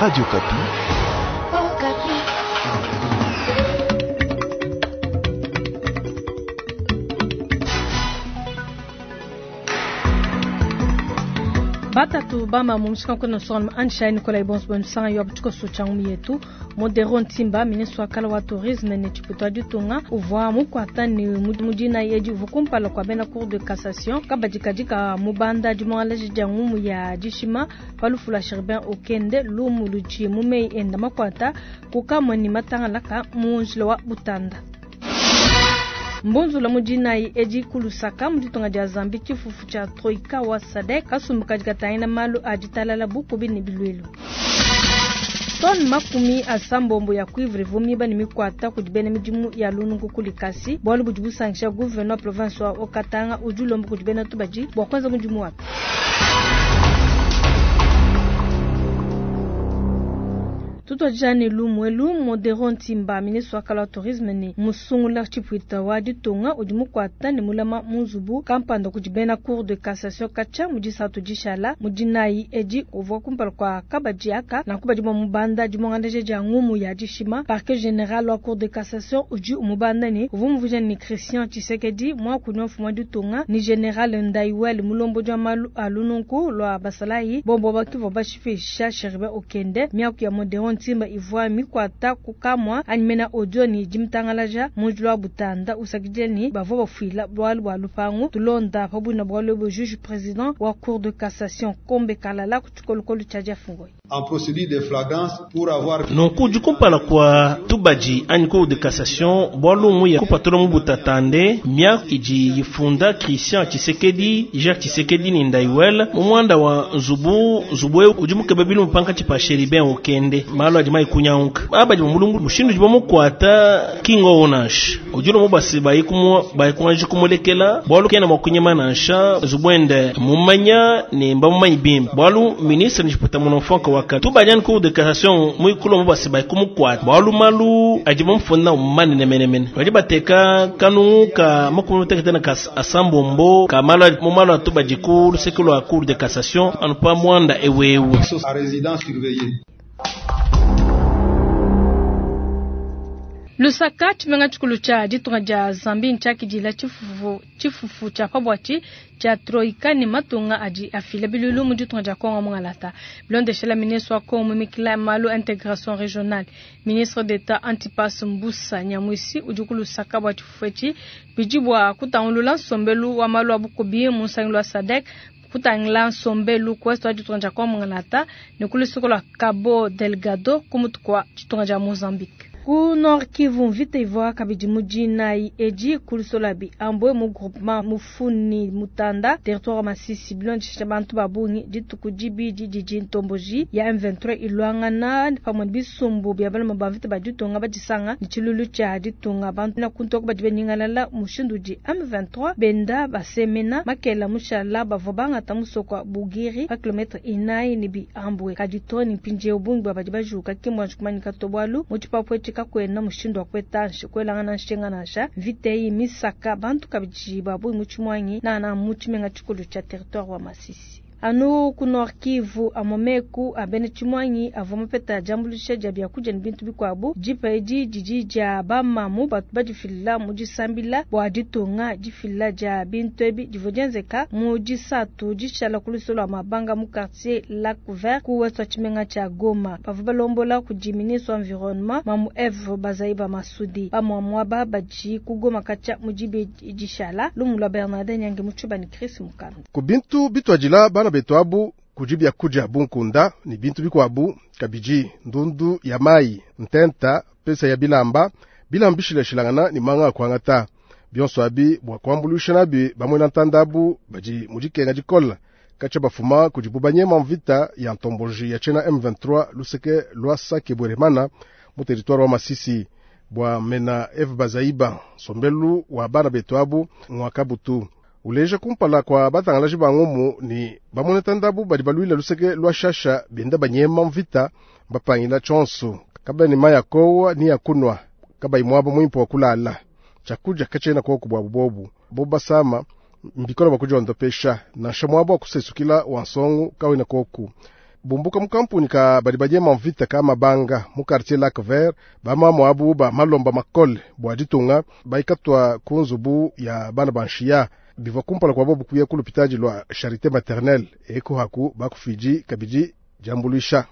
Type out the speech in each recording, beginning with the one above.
Radio Kapi. Oh, Kapi. Batatu bama mumsika kono son ansha Nicolas Ibons bonsan yo butuko suchangu yetu Moderon Timba ministre wakala wa tourisme ne chiputo ajutunga uvoa mukwata ni mujina yeji vukumpala kwa bena cour de cassation kabajikajika mubanda jumwalaji jangumu ya jishima palufula Sherbin Okende lumu luchi mumei enda makwata kukamwe ni matangalaka munjilo wa Butanda. Mbonzo la mujina eji kulusaka mujitonga ja Zambi chifufu cha troika wa Sadek kasumbuka jikataina malu ajitalala buku bini bilwelu. Ton makumi asambombo ya kuivre vomiba ni mikwata kujibene mijimu ya lunungu kulikasi bwalu bujibu sanksha gouverneur province wa Okatanga ujulombo kujibene tubaji bwakwanza mujimu wapi. Tuto jani lumwelu Moderon Timba ministre wakala tourisme ni musungula chipuita wajitunga ujimukwata ni mulama muzubu kampando kujibena cour de cassation kacha mujisa tujishala mujinai eji uvo kumpala kwa kabajiaka na kubajima mubanda jimongandeje jangumu ya jishima parquet général wa cour de cassation uji umubanda ni uvumuvuja ni Christian Tshisekedi mwa kunyofu mwajitunga ni général Ndaiwel mulombo jamalu alununku lwa basalahi bombo bakivo bashifisha Sherbin Okende miaku ya Moderon Timba ivwa mikwata kukamwa animena audio ni jimtangalaja mujulwa Butanda usakijeni bavo bafuila bwalu balupangu tulonda pabuna bwalu bo juge président wa cour de cassation Kombe Kalala kuchukolukolu chaja fungoi en procédure de flagrance pour avoir non kujukumpala kwa tubaji ani cour de cassation bwalu muya kupatolo mubutatande mia iji yifunda Christian Tshisekedi Jacques Tshisekedi ni Ndaiwel mumwanda wa Nzubwe ujumuke babilu mpanka chipa Sherbin Okende malo ajimai kunyaunka abaji mulungu mushindu jibomo kwata kingo onash ujulo mubasi bayikumwaji kumulekela bwalu kena makunyema nansha zubwende mumanya ni mbamumanyi bimba bwalu ministre nijiputa munofonka waka tubajani cour de cassation muikulo mubasi bayikumukwata bwalu malu ajibomo mfunda umani nemenemene wajibateka kanu ka makumuteka tena ka asambombo ka malo atubaji cour sekulu wa cour de cassation anupa mwanda ewewu à résidence surveillée. Lusaka chimenga chukulu cha jitunga ja Zambi nchaki jila chifufu cha pabwachi cha troika ni matunga aji afile bilulu mujitunga ja Kongo mungalata blonde shela ministre wa Kongo mikila malu intégration régionale ministre d'état Antipas Mbusa Nyamwisi ujukulu saka bwa chifufuchi bijibwa kutaulula sombelu wa malu abukobi musanglo wa Sadek kutangla sombelu kwesto ajitunga Kongo mungalata nikulisukola Cabo Delgado kumutukwa jitunga ja Mozambique. Ku Nord Kivu vite ivoa kabiji mujina eji kulusolabi ambwe mu groupement mufuni mutanda territoire Masisi bilonji shabantu babungi jituku jibi jiji ntomboji ya M23 ilwangana pamwe bisumbu byabala mabavite bajutonga bajisanga nichilulu cha jitunga bantu na kuntoko bajibeningala mushinduji M23 benda basemena makela mushala bavobanga tamusoko bugiri pa kilometre inai nibi ambwe kajitoni pinje ubungi babajibajuka kimwa chukumanyika tobwalu muchipapwe kwena mushindo wa kwetanshe kwelangana nshenganasha vitei misaka bantu kabiji babu muchumwanyi na muchimenga chukulu cha territoire wa Masisi anu ku Nord Kivu amomeku abene chumwanyi avomopeta jambulisha jabya kuja nibintu bikwabu jipeji jijija bamamu batu bajifilla mujisambila bwajitunga jifilla ja bintu ebi jivojenzeka mujisatu jishala kulusolo mabanga mu quartier Lac Vert ku westwa chimenga cha Goma bavubalombola ku ministre environnement mamu Eve Bazaiba Masudi bamwamwa babaji ku Goma kacha mujibe jishala lumula Bernardin Nyange muchuba ni Chris Mukanda ku bintu bitwajila bana betwabu kujibya kuja bunkunda ni bintu bikwabu kabiji ndundu ya mai ntenta pesa ya bilamba bilambishile shilangana ni manga kwangata byonso abi bwa kwambulusha nabi bamwe ntandabu baji mujikenga jikola kacha bafuma kujibubanye mvita ya ntomboji ya chena M23 luseke lwasa kebweremana mu territoire wa Masisi bwa mena Eve Bazaiba sombelu wa bana betwabu mwakabutu uleje kumpala kwa batangalaji bangumu ni bamone tandabu badibaluila luseke lwashasha benda banyema mvita bapangila chonso kabla ni maya kowa ni yakunwa kaba imwabo mwimpo wakulala chakuja kachena kwa kubwa bobu boba sama mbikola bakuja ndopesha na shamwabo akusesukila wansongu kawe na koku bumbuka mukampuni ka badibaje manvita kama banga mu quartier Lac Vert bama mwabu ba malomba makole bwaditunga baikatwa kunzubu ya bana banshia biva kumpala kwa bobu kuya kulupitaji lwa charité maternelle eko haku bakufiji kabiji jambulisha.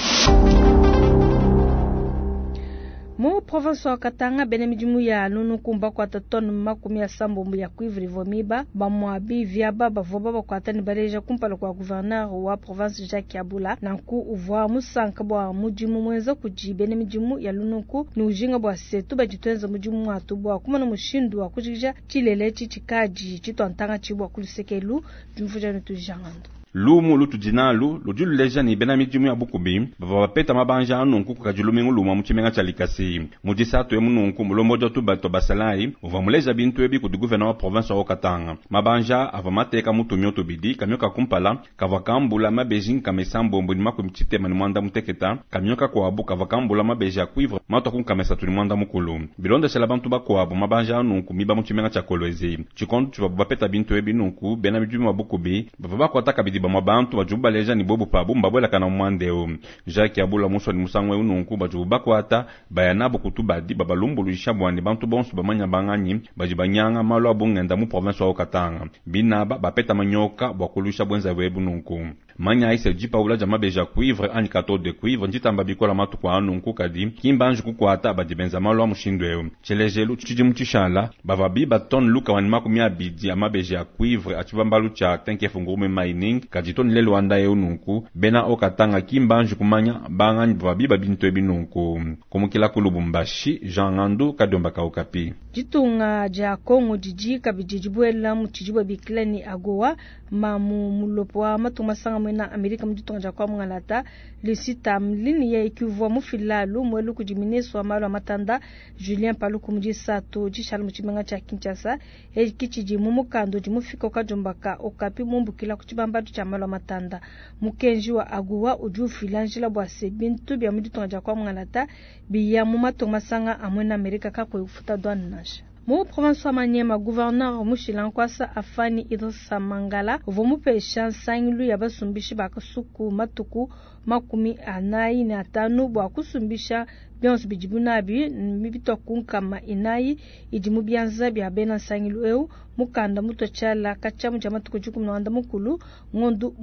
Mu province wa Katanga benemijimu ya nunu kumba kwa tatonu makumi ya sambo ya kuivri vomiba bamwabi viaba bavoba bakwatani bareja kumpala kwa gouverneur wa province Jacques Abula nanku uvwa musanka bwa mujimu mwenza kuji benemijimu ya lunuku ni ujinga bwa setu bajitwenza mujimu watu bwa kumana mushindu wa kujija chilele chichikaji chitwantanga chibwa kulisekelu jumfuja nutujangando. Lumu lutu jinalu lujulu leja ni benami jimu ya bukubi bava peta mabanja anunku kukajulumingu luma mchimenga chalikasi mujisatu ya mununku mulomoja tu bato basalai uva muleja bintu ebi kudi gouverneur wa province wa Katanga mabanja ava mateka mutu myoto bidi kamyoka kumpala kavakambula mabejin kamesambo mbuni maku mchite mani mwanda muteketa kamyoka kwa abu kavakambula mabeja kuivre mato kunkamesa tuni mwanda mukulu bilonda shala bantu bako abu mabanja anunku miba mchimenga chakolwezi chikondu chubabu peta bintu ebi nunku benami jimu wa bukubi bava bako ataka bidi ba bantu bajuba leja ni bobu pabu mbabwela kana mwandeo Jacques Abula muso ni musangwe ununku bajuba kwata bayanabu kutubadi babalumbuluisha bwani bantu bonsu bamanya banganyi bajibanyanga malo abungenda mu province wa Katanga binaba bapeta manyoka bakulusha bwenza webu nunku manya ise jipa ula jama beja cuivre ani kato de cuivre njitamba bikola matu kwa anunku kadi kimbanju kukwata badibenza malo amushindweo chelejelu chiji mchishala bavabi baton luka wanima kumia bidi amabeja cuivre achibambalu cha tenke fungurume mining kajitoni lelo anda ununku bena o Katanga kimbanju kumanya bangani bavabi babinto ebinunku kumukila kulubumbashi Jean Ngandu kadomba kaukapi jitunga ja Kongo jiji kabijijibwela muchijibwa biklani agowa mamu mulopwa matumasanga mwena Amerika mjitunga ja kwa mngalata lisita mlini ya ikivwa mufilalu mwelu kujiminezwa malo matanda Julien Paluku mjisato jishal mchimenga cha Kinshasa kichiji mumukando jimufika okajombaka okapi mumbukila kuchibambadu cha malo matanda mukenji wa agowa uju filanjila bwa sebintu bya mjitunga ja kwa mngalata biya mumatumasanga amwena Amerika kakwe ufuta douane nasha. Mu province wa Manyema gouverneur mushilankwasa afani Idrissa Mangala vomupesha sanglu ya basumbishi bakasuku matuku makumi anayi na tanu bwa kusumbisha byonsu bijibunabi mibito kunkama inayi ijimu byanza bya bena sanglu eu mukanda mutochala kachamu jamatuku 10 mukulu ngondu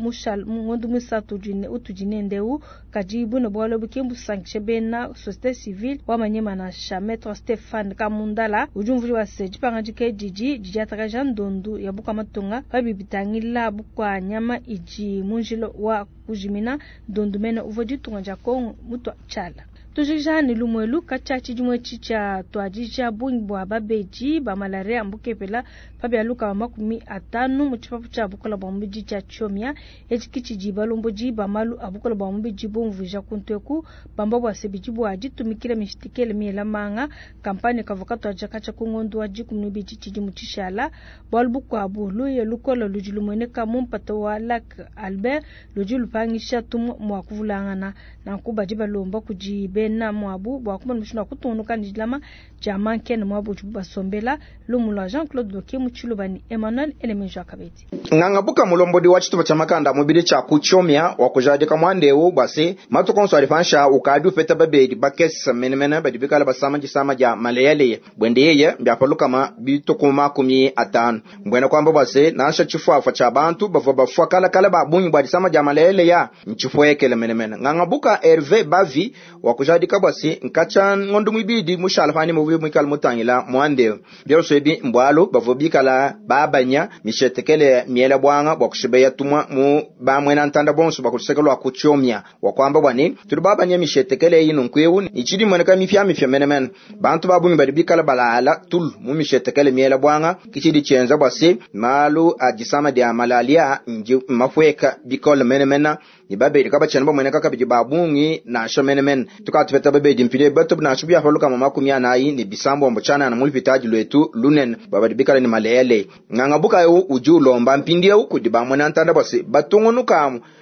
musatu jine utujinendeu kajibu no bwalo bukembu sankshe bena société civile wa Manyema na Maître Stéphane Kamundala ujumvuri wa seji pangajike jiji ataka jandondu ya buka matunga babibitangila bukwa nyama iji munjilo wa kujimina dondumena uvojitunga jako mutwa chala tujijani lumwelu kachachi jimwe chicha twajija bungbwa babeji ba malaria mbukepela pabya luka makumi atanu muchipapu cha bukola bombi cha chomia echikichi balomboji ba malu abukola bombi jibomvuja kunteku bamba bwa sebijibu ajitumikira mishitikele miela manga kampani kavokato ajakacha kungondo ajikumnubi chichi muchishala balbukwa abulu ye lukola lujulumwene kamumpato wa Lac Albert lujulupangisha tumu mwakuvulangana na kubajiba lomba kujibe na mwabu bwa kuma mshuna kutunuka njilama jamanke na mwabu basombela lumula Jean-Claude Doke muchulubani Emmanuel Elemenjo akabeti ngangabuka mulombodi wa chituba cha makanda mubiri cha kuchomya wa kujadika mwandeu basi matukonso alifansha ukadu feta babedi bakesa menemena badibikala basama jisama ja maleyale bwendeye mbiapaluka ma bitokuma kumi atanu mbwena kwamba basi nasha chifuafa cha bantu bafwa kala babunyi bwa disama ja maleyale ya nchifuekele menemena ngangabuka Hervé Bavi wa kujadika basi nkacha ngondu mwibidi mushalafani mubi mwikal mutangila mwandeu byoso ebi mbwalo bavobikala babanya mishetekele miela bwanga bwakushibeya tumwa mu bamwena ntanda bonso bakusekelo akuchomya wakwamba bwani tulibabanya mishetekele yinu nkwewu ichidi mweneka mifya menemen bantu babunyi badibikala balala tul mu mishetekele miela bwanga kichidi chenza bwasi malu ajisama dia malalia nji mafweka bikol menemena ibabe kaba chenba mweneka kabiji babungi na shomenemen tukatufeta babe dimpile bato na shubia faluka mama kumya nayi ni bisambo mbochana na mulvitaji lwetu lunen babadibikala ni malele ngangabuka yo ujulomba mpindie ukudi bamwena ntanda basi batungunu kamu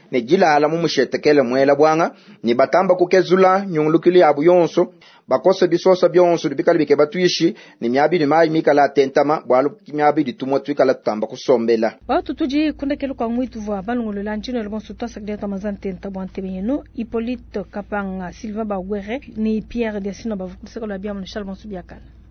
ne jilala mu mushetekele mwela bwanga ni batamba kukezula nyungulukili abu yonso bakosa bisosa byonso bikali bike batuishi ni myabi ni mai mikala tentama bwalu myabi ditumwa twikala tamba kusombela watu tuji kundekelo kwa mwitu vwa balungolo lanjino le bonso to sakde tamazan tenta bwante benyeno Hippolyte Kapanga Sylvain Bagwere ni Pierre Desino bavukuseko la biamu shal bonso biakala